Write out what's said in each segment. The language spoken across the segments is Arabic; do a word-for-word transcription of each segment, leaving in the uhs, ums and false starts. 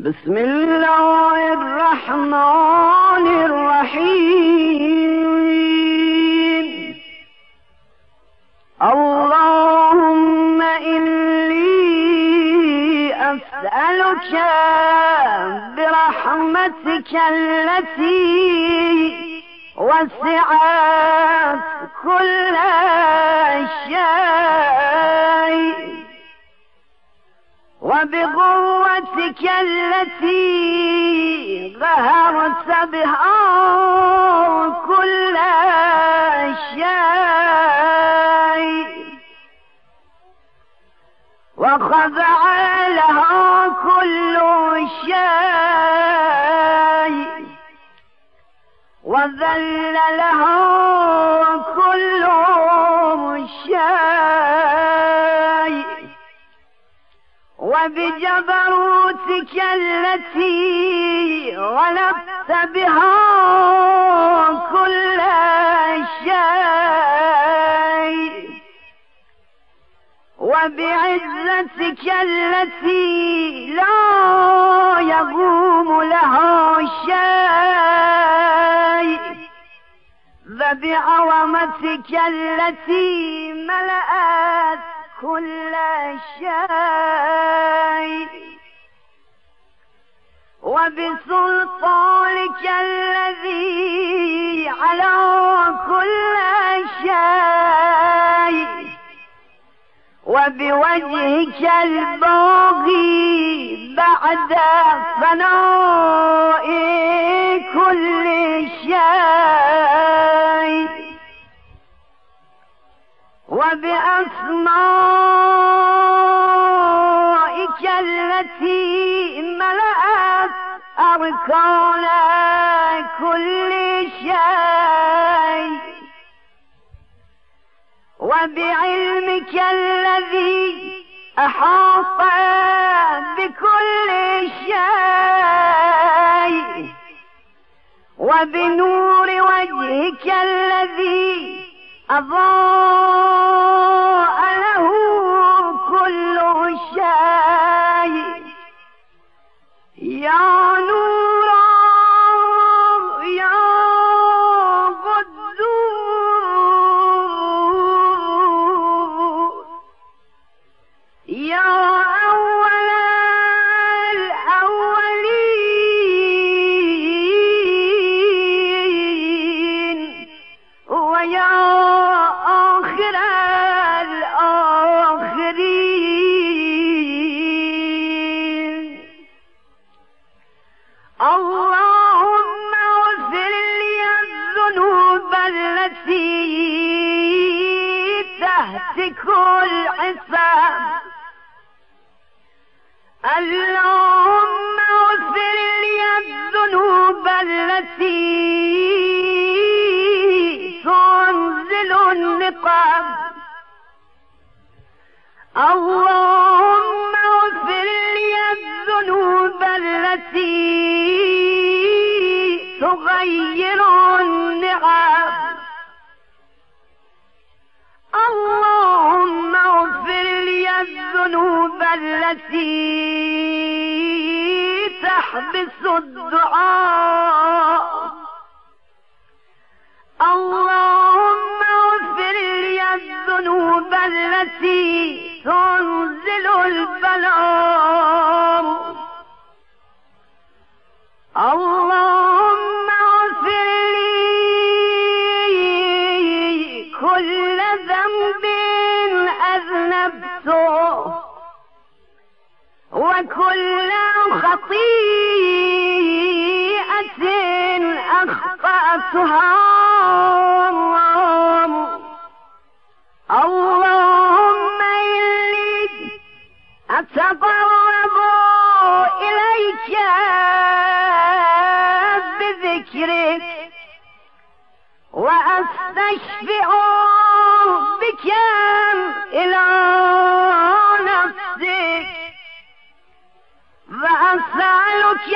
بسم الله الرحمن الرحيم. اللهم إني أسألك برحمتك التي وسعت كل شيء وبقوتك التي ظهرت بها كل شيء وخضع لها كل شيء وذل لها كل شيء وبجبروتك التي غلبت بها كل شيء وبعزتك التي لا يقوم لها شيء وبعظمتك التي ملأت كل شيء وبسلطانك الذي على كل شيء وبوجهك الباقي بعد فناء كل شيء وبأسمائك التي ملأت أركان كل شيء وبعلمك الذي أحاط بكل شيء وبنور وجهك الذي أضاء له كل شيء يا نور يا قدوس يا أول الأولين ويا آخر الآخرين. اللهم اغفر لي الذنوب التي تهتك الحساب. اللهم اغفر لي الذنوب التي تنزل النقاب. اللهم اغفر لي الذنوب التي تغير النعم. اللهم اغفر لي الذنوب التي تحبس الدعاء. اللهم اغفر لي الذنوب التي تنزل البلاء. اللهم اغفر لي كل ذنب أذنبته وكل خطيئة أخطأتها. اللهم إني أتقرب إليك بذكرك وأستشفع بك إلى نفسك وأسألك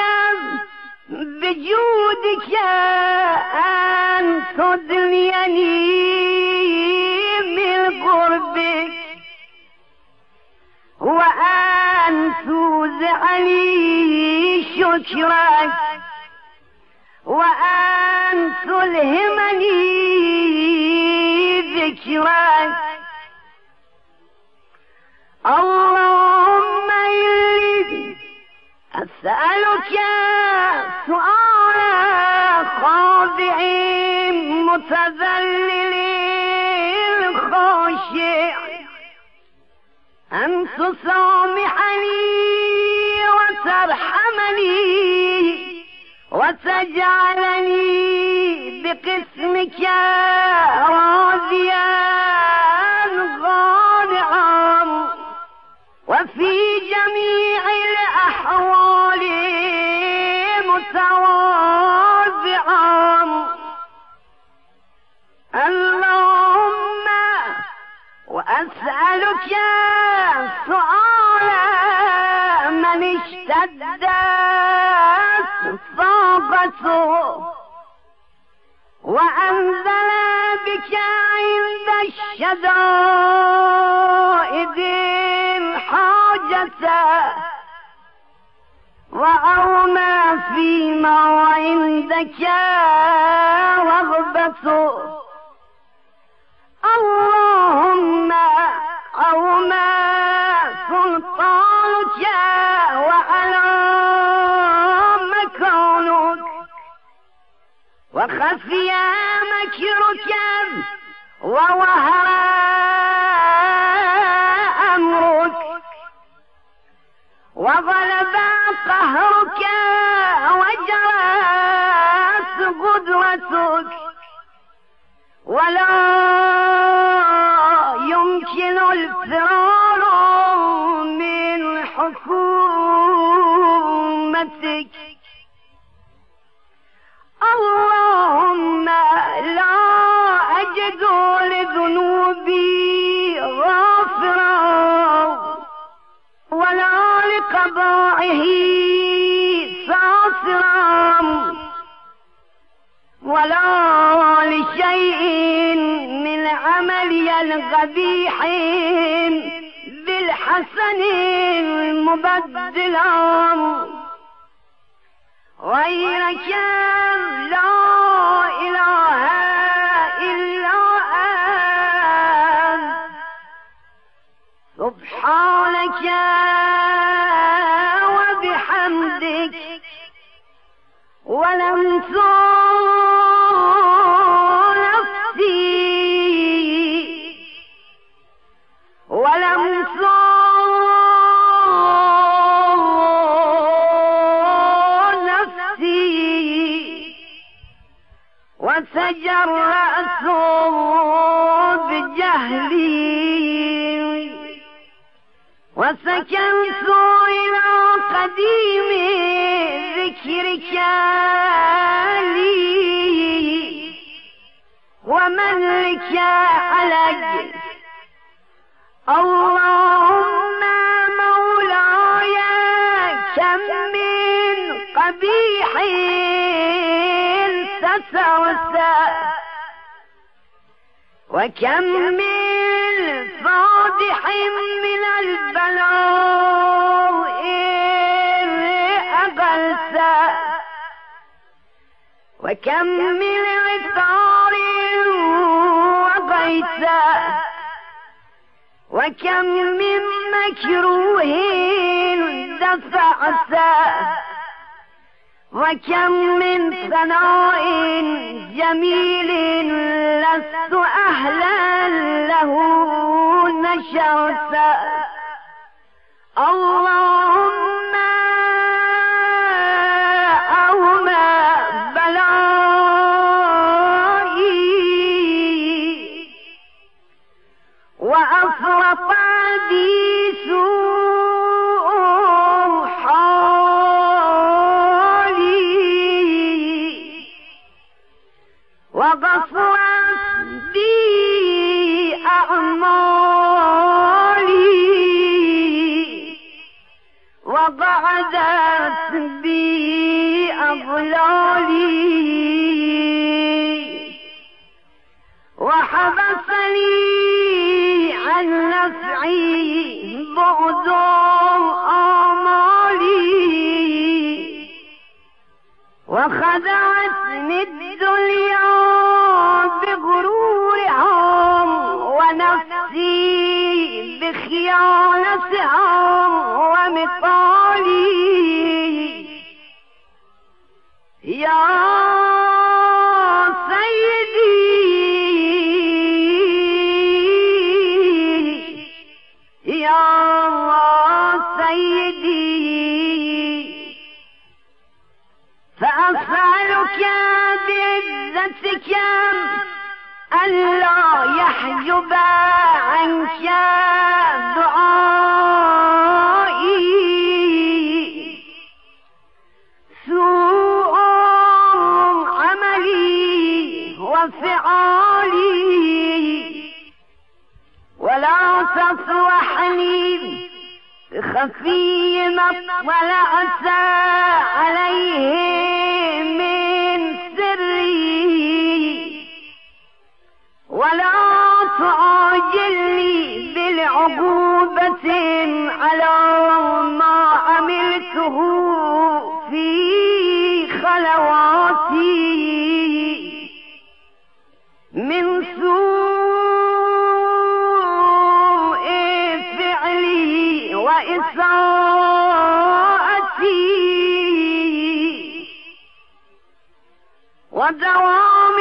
بجودك أن تدنيني من قربك وأن توزعني شكرك وأن تلهمني ذكرك. اللهم إني أسألك سؤال خاضع متذلل خاشع أن تصامحني وترحمني وتجعلني بقسمك راضيا غانعا وفي جميع الأحوال متواضعا. اللهم وأسألك سؤال من اشتدت طاقته وأنزل بك عند الشدائد الحاجة وأومى فيما عندك رغبته. اللهم أومى سلطانك وعلى مكانك وخفي مكرك ووهر أمرك وغلب قهرك وجرت قدرتك ولا يمكن الفرار من حكومتك. اللهم لا أجد لذنوبي غافرا ولا لقضائه ساصرا ولا لشيء من عملي القبيح بالحسن المبدلا غيرك لا إله إلا أنت سبحانك وبحمدك ولم تزل نفسي ولم تزل وتجرأت بجهلي وسكنت إلى قديم ذكرك لي ومن لك علي. اللهم مولاي كم من قبيح سترسى وكم من فاضح من البلاء أغلسى وكم من عثار وغيثى وكم من مكروه دفعسى وكم من ثناء جميل لست أهلا له نشرت. اللهم أومى بلائي وأفرط بي سوء حالي وغفرت بي أعمالي وقعدت بي أغلالي وحبسني عن نفعي بعد آمالي وخدعتني الدنيا بغرورها ونفسي بخيانتها ومثالي. يا سيدي يا سيدي فأسألك بعزتك ألا يحجب عنك دعائي سوء عملي وفعالي، ولا تصوحني بخفي ما اطلعت عليه من سري، ولا تعاجلني بالعقوبة على ما عملته في خلواتي من سوء فعلي وإساءتي ودوام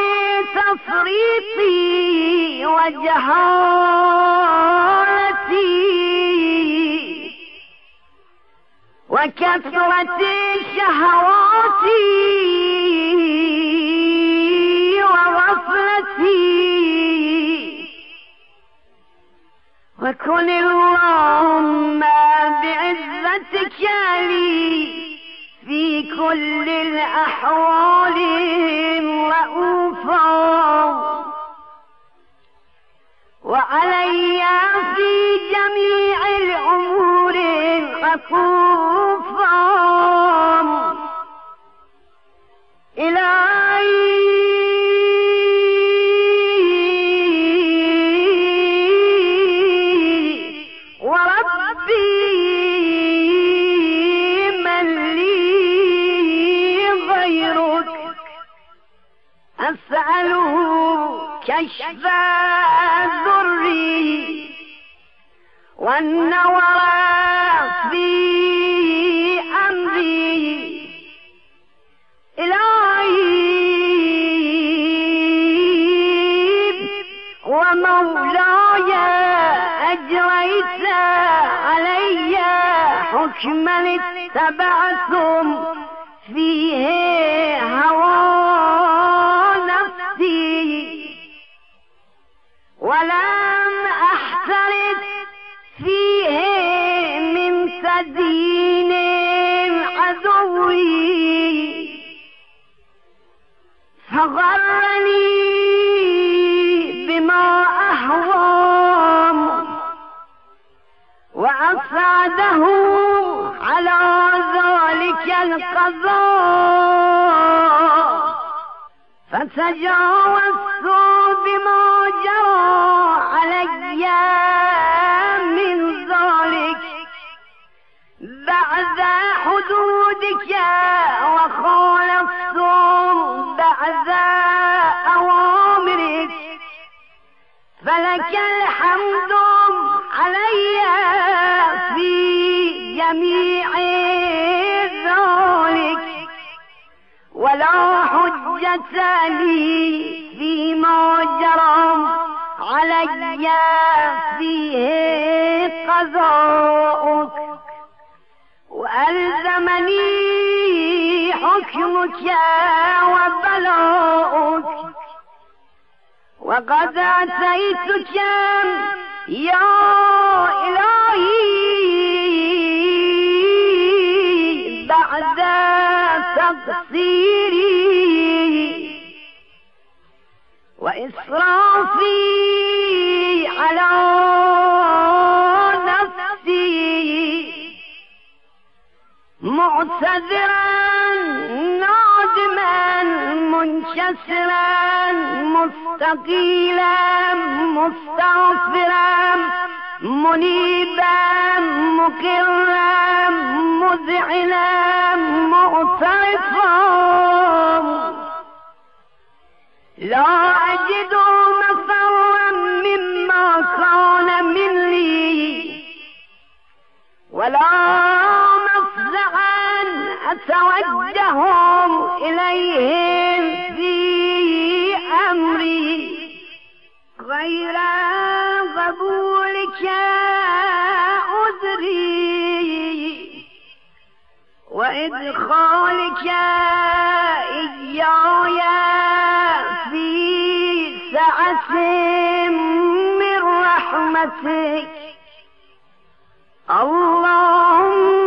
تفريطي وجهالتي وكثرة شهواتي وغفلتي. وكن اللهم بعزتك لي في كل الأحوال رؤوفا، وعلي في جميع الأمور عطوفا. إلهي وربي من لي غيرك أسأله كشف ضري والنور في أمري. إلهي ومولاي أجريت علي حكما اتبعتم فيه هوى نفسي، ولم أحترف فيه من تدين عدوي، فغرني بما أهوام وأسعده على ذلك القضاء، فتجاوزت بما جرى علي من ذلك بعد حدودك وخالفت بعد أوامرك، فلك الحمد علي في جميع ذلك، ولا حجة لي فيما جرى علي فيه قضاؤك، وألزمني حكمك وبلاؤك. وقد أتيتك يا إلهي بعد تقصيري وإسرافي على نفسي، معتذرا نادما منكسرا مستقيلا مستغفرا منيبا مقرا مذعنا معترفا. لا أجد مفرا مما كان مني ولا مفزعا أتوجه إليهم في أمري غير قبولك عذري وإدخالك إياي في سعة من رحمتك. اللهم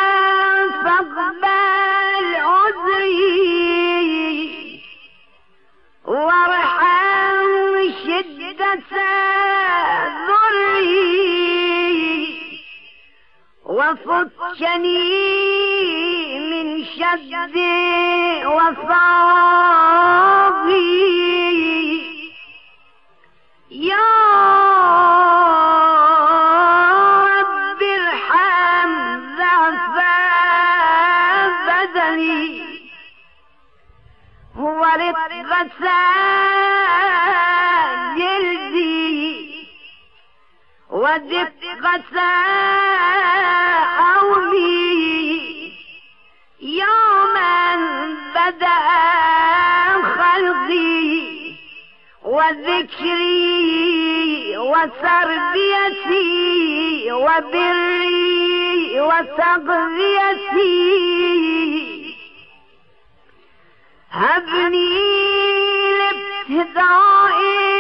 فاقبل عذري وارحم شدة ضري وفكني من شد وصابي يا رب ارحم ضعف بدني ورقة جلدي ودقة عوني يا من بدأ خلقي وذكري وتربيتي وبري وتغذيتي. هبني لابتداء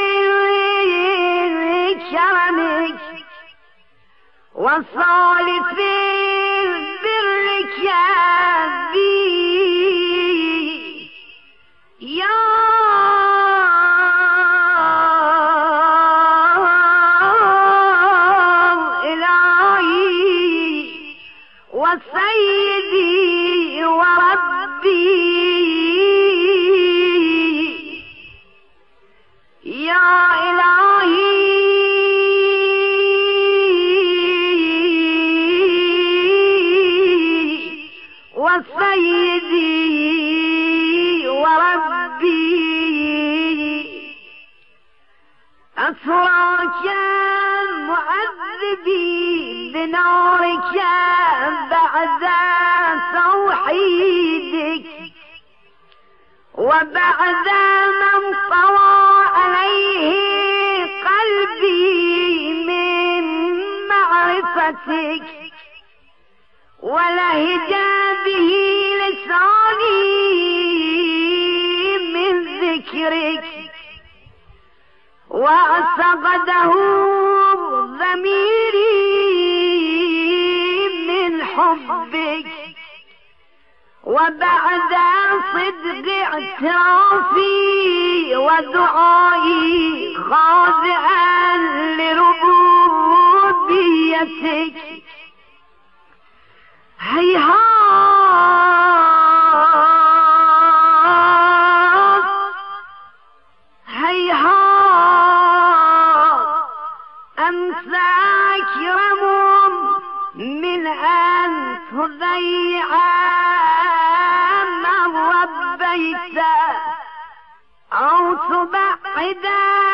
كرمك وصالف برك بي يا إلهي وسيدي وربي يا إلهي وسيدي وربي أتراك معذبي بنارك بعد توحيدك وبعد من طوى عليه قلبي من معرفتك ولهج به لساني من ذكرك واعتقده ضميري من حبك وبعد صدق اعترافي ودعائي خاضعا لربوبيتك هيهات هيهات أنت أكرم من أن تضيع من ربيت أو تبعد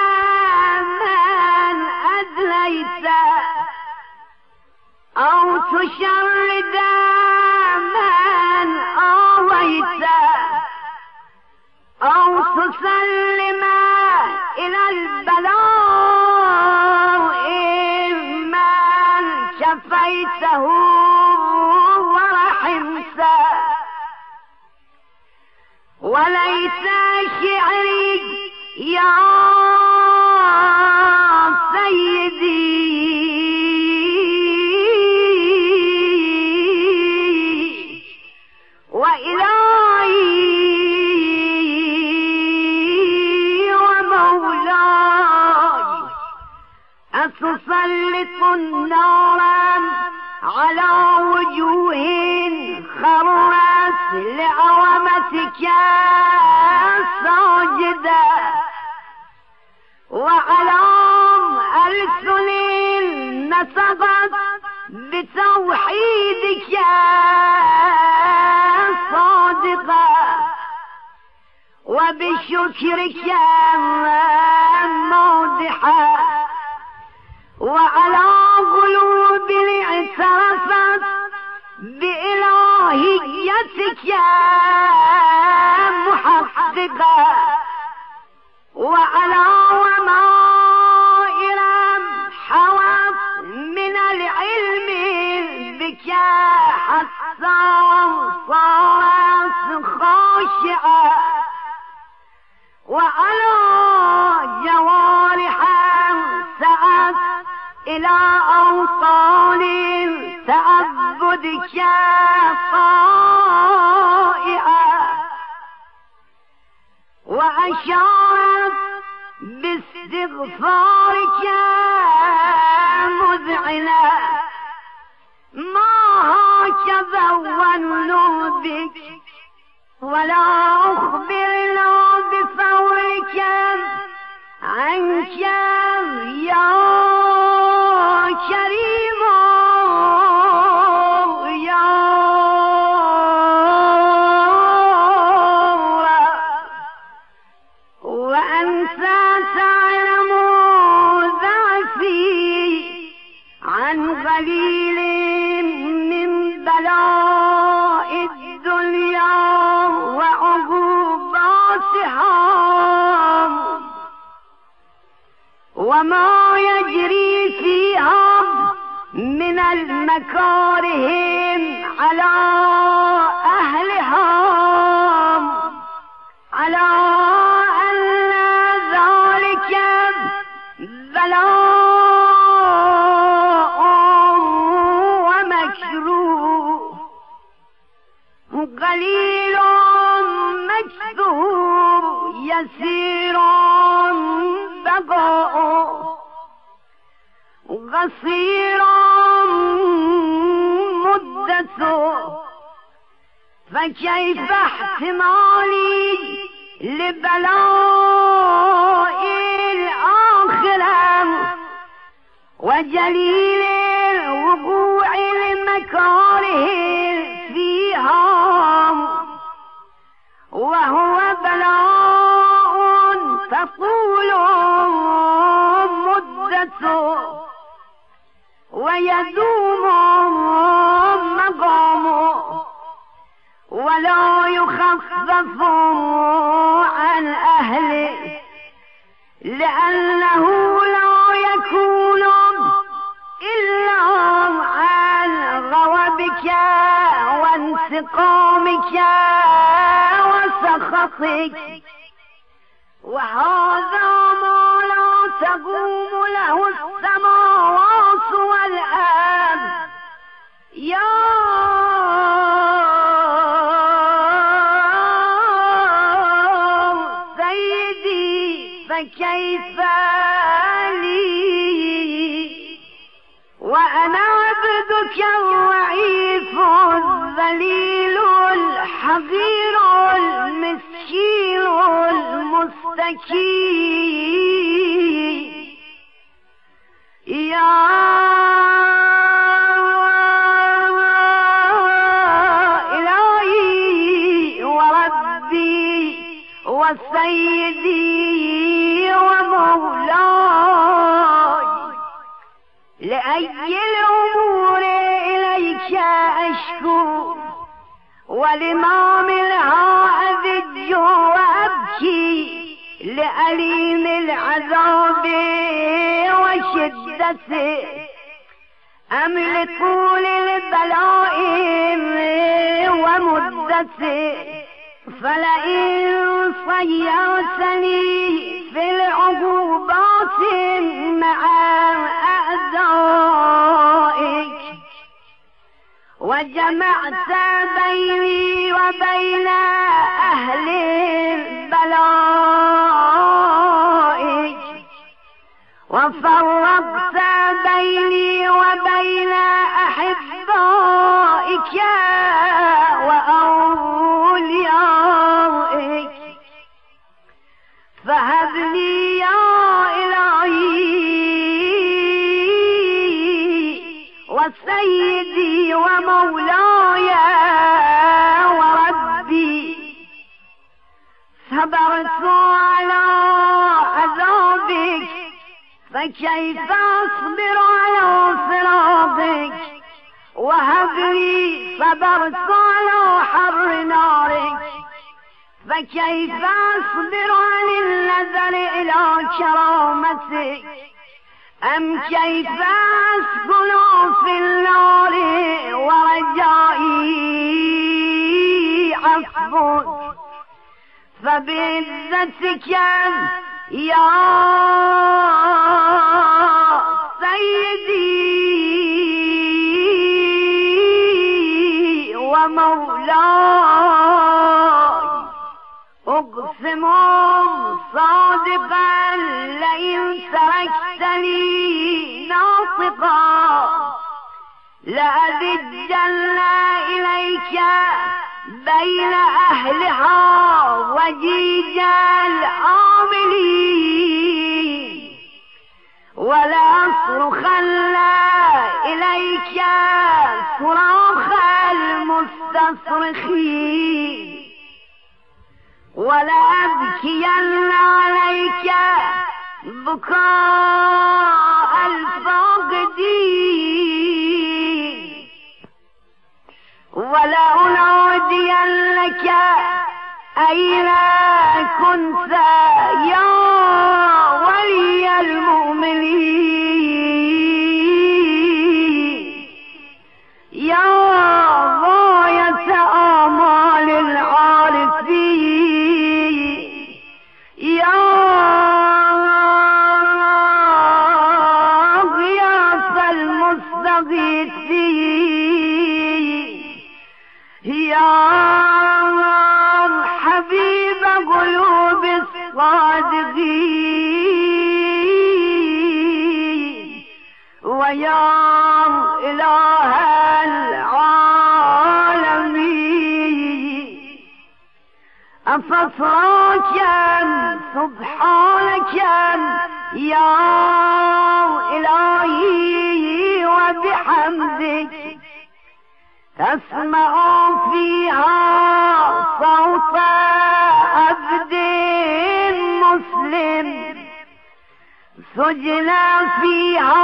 من أذليت أو تشرد من آويت أو تسلم إلى البلاء من شفيته ورحمته وليس شعري يا سيدي وإلهي ومولاي أتسلط النار على وجوه خرت لعظمتك ساجدة وعلى ألسن نطقت بتوحيدك صادقة وبشكرك مودحة، وعلى قلوب اعترفت بإلهيتك محققة، وعلى ضمائر حوت من العلم بك حتى صارت خاشعة، وعلى جوارح سعت إلى أوطان تعبدك طائعة، وأشارت باستغفارك مذعنة، ما هكذا الظن بك، ولا أخبرنا بفورك عنك يا كريم يا وأنت تعلم ضعفي عن قليل من بلاء الدنيا وعقوباتها، وما يجري فيها من المكاره على أهلها، على أن ذلك بلاء ومكروه قليل مكذوب يسير بقاء، قصير مدته، فكيف احتمالي لبلاء الآخرة وجليل وقوع المكاره فيها، وهو بلاء تطول مدته ويدوم مقامه، ولا يخفف عن أهله، لأنه لا يكون إلا عن غضبك وانتقامك وسخطك، وهذا ما لا تقوم له السماوات والأرض يا سيدي، فكيف لي وأنا عبدك الضعيف الذليل الحقير المسكين المستكين، يا إلهي وربي وسيدي ومولاي، لأي الأمور إليك أشكو، ولما منها أذج وأبكي، لأليم العذاب وشدته، أم لطول البلاء ومدته، فلئن صيرتني في العقوبات مع أعدائك، وجمعت بيني وبين أهل بلائك، وفرقت بيني وبين أحبائك وأوليائك، فهب لي يا إلهي وسيدي ومولاي وربي صبرا صبرت على عذابك فكيف أصبر على فراقك وهب لي صبرت على حر نارك فكيف أصبر عن النذر إلى كرامتك أم كيف أسكن في النار ورجائي عفوك فبعزتك يا سيدي ومولاي أقسم صادقا لئن تركتني ناطقا لأذجن إليك بين أهلها وجيج العاملين ولأصرخن إليك صراخ المستصرخين ولأبكين عليك بكاء الفاقدين ولأنادينك أين كنت يا ولي المؤمنين يا غاية آمال العارفين يا غياث المستغيثين يا حبيب قلوب الصادقين ويا إله العالمين أفصراك سبحانك يا إلهي وبحمدك تسمع فيها صوت عبد مسلم سجن فيها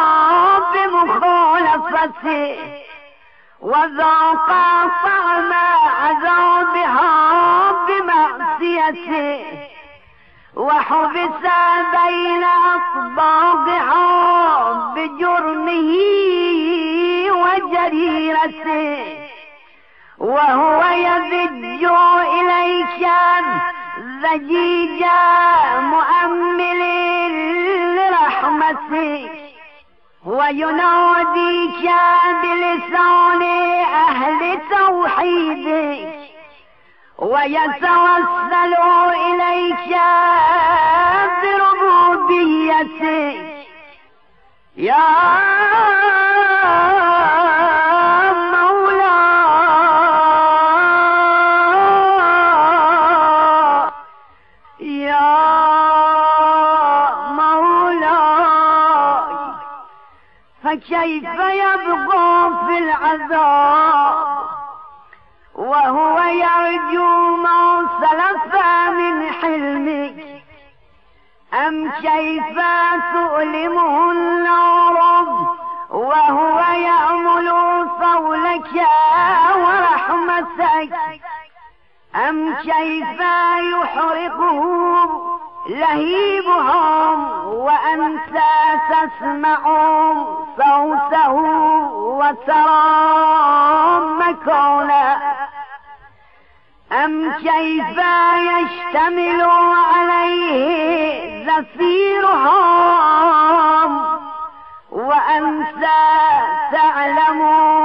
بمخالفته وذاق طعم عذابها بمعصيته وحبس بين أصباغها بجرمه وجريرته وهو يضج إليك ضجيج مؤمل لرحمتك ويناديك بلسان أهل توحيدك ويتوسل إليك بربوبيتك يا فكيف يبقى في العذاب وهو يرجو ما سلف من حلمك أم كيف تؤلمه النار وهو يأمل صولك ورحمتك أم كيف يحرقه لهيبهم وأنت تسمع صوته وترى مكانه أم كيف يشتمل عليه زفيرهم وأنت تعلم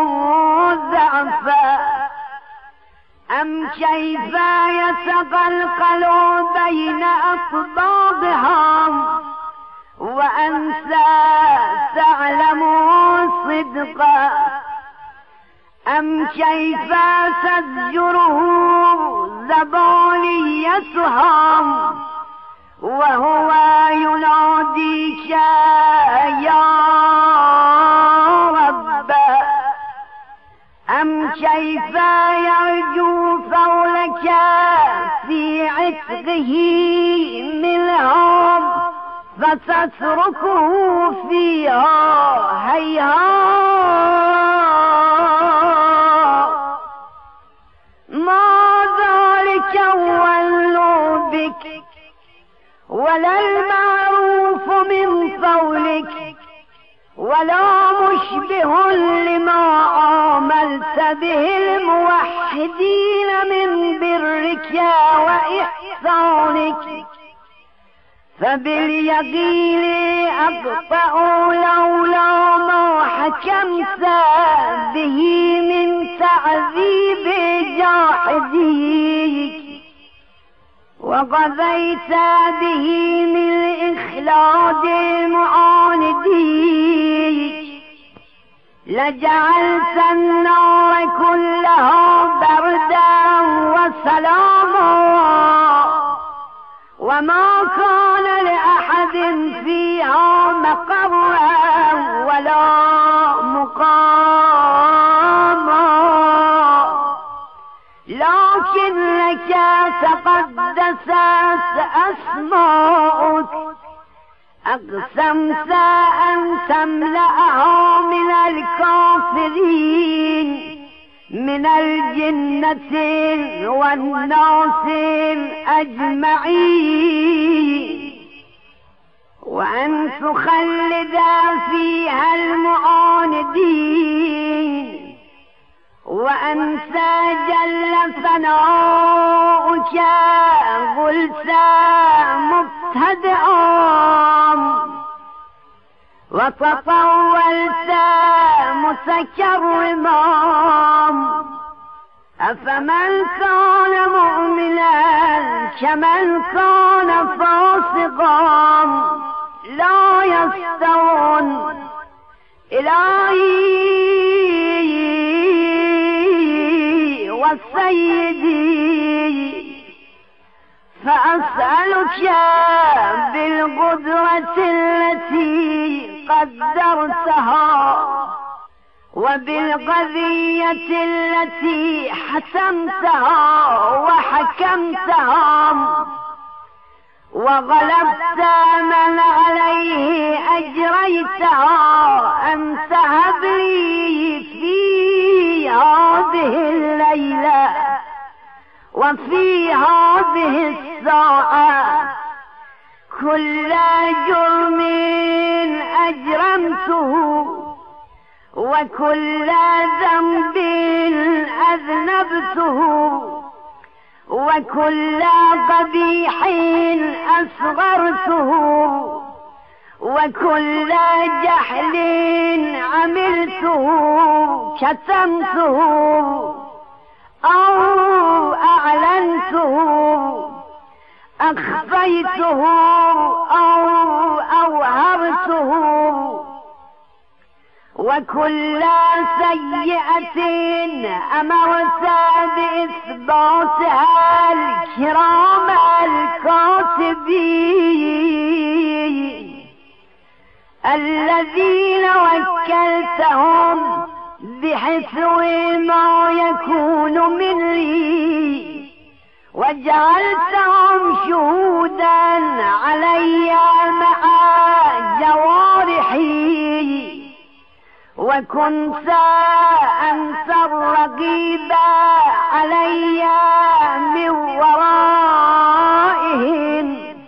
ضعفه أم كيف يتقلقل بين أصباغهم وأنت تعلم صدقا أم كيف تزجره زبانيتهم وهو يناديك يا رب أم كيف يرجو قولك في عتقه منهم فتتركه فيها هيهات. ما ذلك ولوا بك ولا المعروف من قولك ولا مشبه لما عاملت به الموحدين من برك وإحسانك. فباليقين أقطع لولا ما حكمت به من تعذيب جاحديك وقضيت به من إخلاد معانديك. لجعلت النار كلها بردا وسلاما وما كان لأحد فيها مقرا ولا مقاما. لكن لك تقدست أسماؤك أقسمت أن تملأها من الكافرين من الجنة والناس أجمعين وأن تخلد فيها المعاندين وأنت جل ثناؤك قلت مبتدئا وتطولت متكرما. أفمن كان مؤمنا كمن كان فاسقا لا يستوون. إلهي وسيدي فأسألك بالقدرة التي قدرتها وبالقضية التي حسمتها وحكمتها وغلبت من عليه أجريتها أن تهب لي في هذه الليلة وفي هذه الساعة كل جرم أجرمته وكل ذنب أذنبته وكل قبيح أصغرته وكل جحل عملته كتمته أو أعلنته أخفيته أو أوهرته وكل سيئة أمرت بإثباتها الكرام الكاتبين الذين وكلتهم بحفظ ما يكون مني وجعلتهم شهودا علي مع جوارحي وكنت أنت الرقيب علي من ورائهم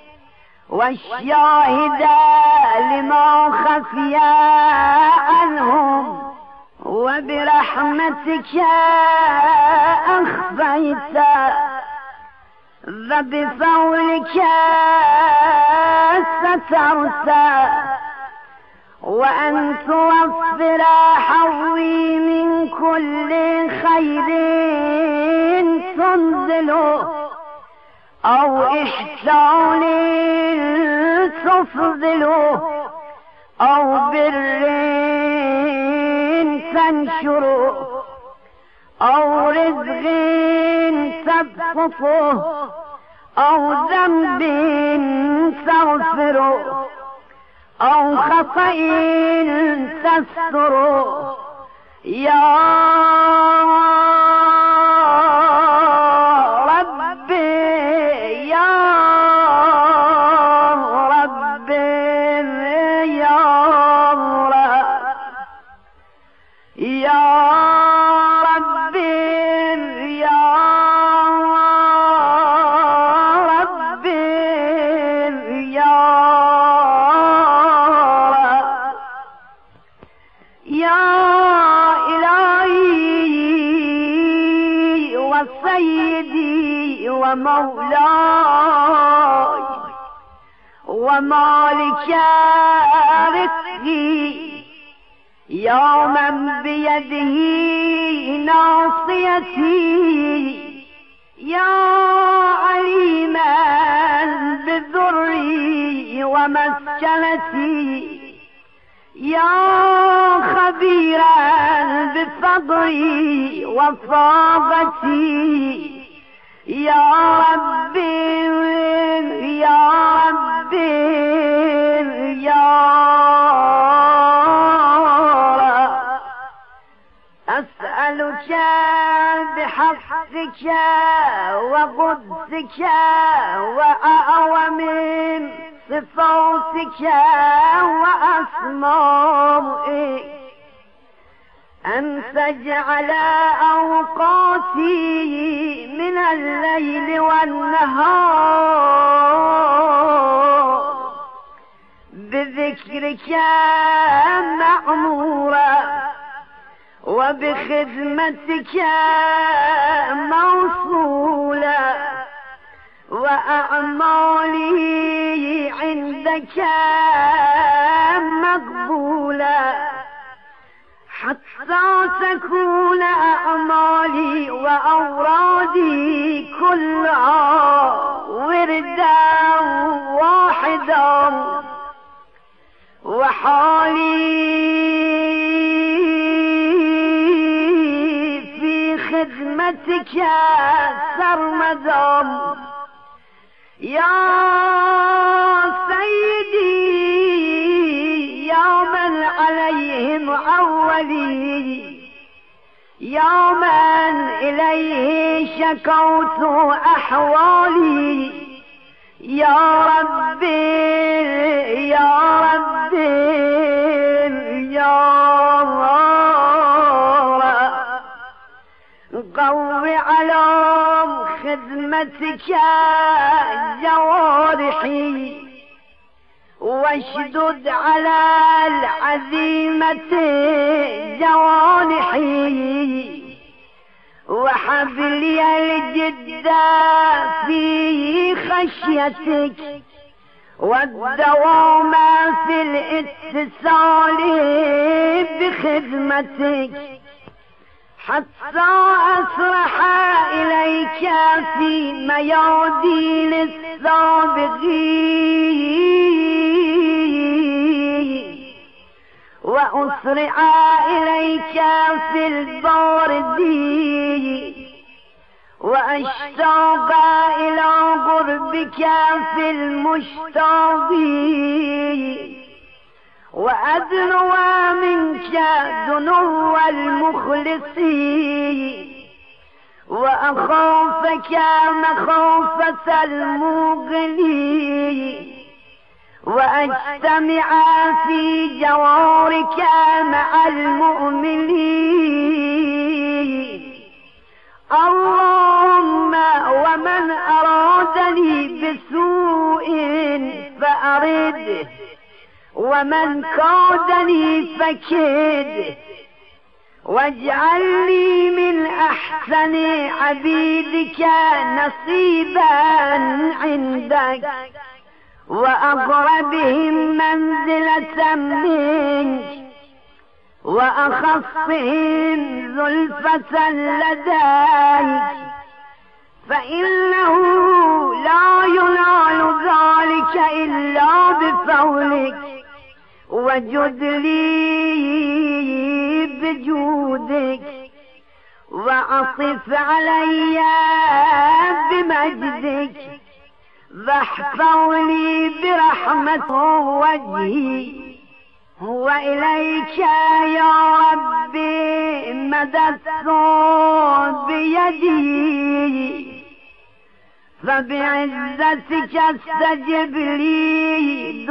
والشاهد لما خفي عنهم وبرحمتك أخفيت فبفضلك سترت وأن توفر حظي من كل خير تنزله أو إحسان تفضله أو بر تنشره أو رزق تبسطه أو ذنب تغفره أو خطأ تستره يا ربي سيدي ومولاي ومالك رزقي يا من بيده ناصيتي يا عليما بذري ومسكنتي يا خبيرا بفضلي وفاقتي يا ربي يا ربي يا رب أسألك بحقك وقدسك وأعظم صفاتك وأسمائك أن تجعل أوقاتي من الليل والنهار بذكرك معمورة وبخدمتك موصولة وأعمالي عندك مقبولة حتى تكون أعمالي وأورادي كلها وردا واحدا وحالي في خدمتك سرمدا يا سيدي يا من عليهم أولي يا من إليه شكوت أحوالي يا ربي يا ربي يا رب قوي على خدمتك جوارحي واشدد على العزيمة جوانحي وحب لي الجد في خشيتك والدوام في الاتصال بخدمتك حتى أسرح إليك في ميادين السابقين وأسرع إليك في الباردين وأشتاق إلى قربك في المشتاقين وأدنو منك دنو المخلصين وأخافك مخافة المغنين وأجتمع في جوارك مع المؤمنين اللهم ومن أرادني بسوء فأرده ومن كادني فكده واجعل لي من أحسن عبيدك نصيبا عندك وأقربهم منزلة منك وأخصهم زلفة لديك فإنه لا ينال ذلك إلا بفضلك وجد لي بجودك وعطف علي بمجدك واحفظني برحمة وجهي وإليك يا ربي مددت بيدي فبعزتك استجب لي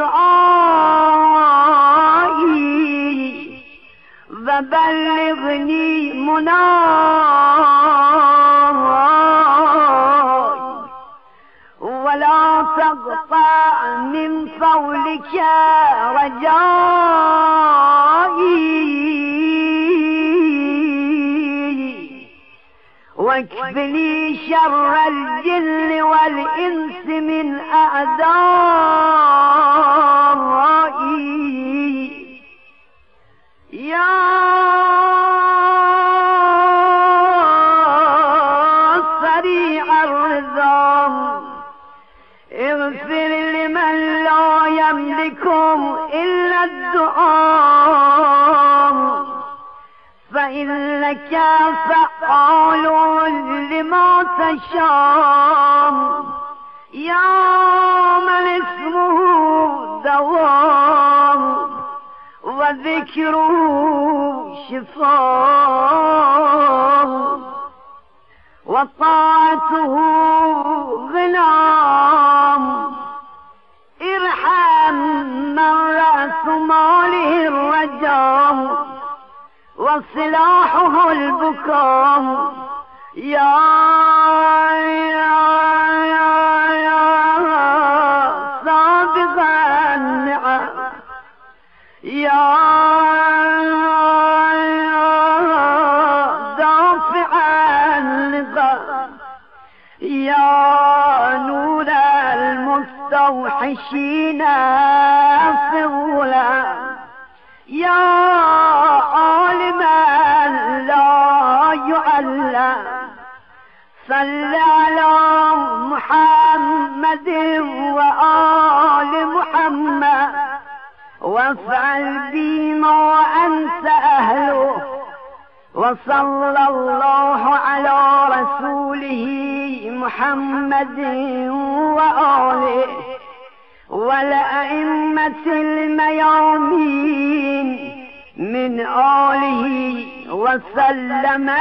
دعائي وبلغني مناي ولا تقطع من قولك رجائي واكفني شر الجن والإنس من أعدائي يا سريع الرضا اغفر لمن لا يملكم إلا الدعاء فإنك فعال لما تشاء يا من اسمه دوام وذكره شفاء وطاعته غنام ارحم من رأس ماله الرجام وصلاحه البكام يا يا يا يا سابق النعم يا دافع النقم يا نور المستوحشين في الظلام يا عالما لا يعلم صل على محمد وآل محمد وافعل بما أنت أهله وصلى الله على رسوله محمد وآله والأئمة الميامين من آله وسلم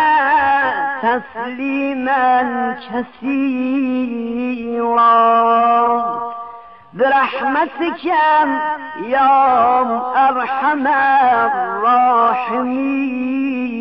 تسليما كثيرا برحمتك يا أرحم الراحمين.